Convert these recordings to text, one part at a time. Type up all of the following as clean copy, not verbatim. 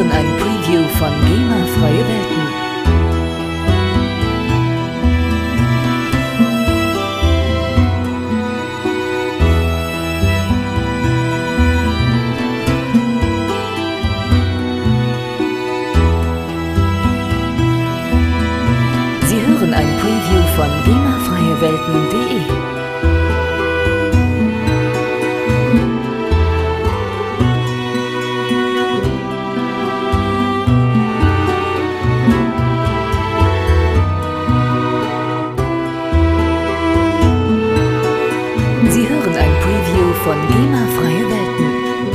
hören ein Preview von GEMA Freie Welten. Sie hören ein Preview von GEMA-Freie-Welten.de. Sie hören ein Preview von GEMA Freie Welten.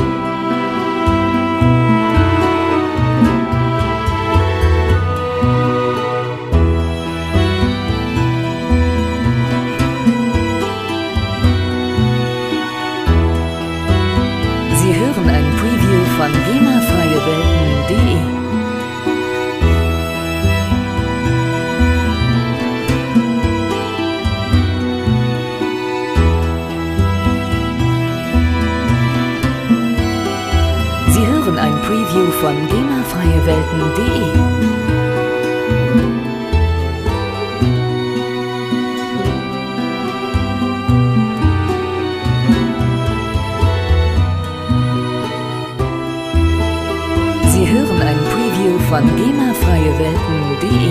Sie hören ein Preview von GEMA-Freie-Welten.de. Sie hören ein Preview von GEMA-Freie-Welten.de. Sie hören ein Preview von GEMA-Freie-Welten.de.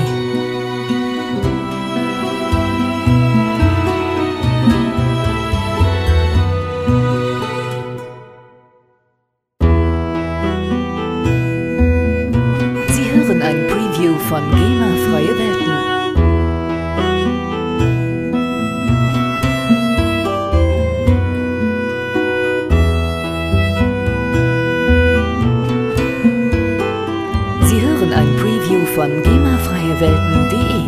Sie hören ein Preview von GEMA Freie Welten. Sie hören ein Preview von GEMA-Freie-Welten.de.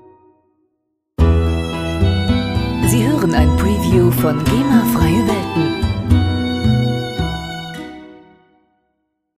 Sie hören ein Preview von GEMA Freie Welten.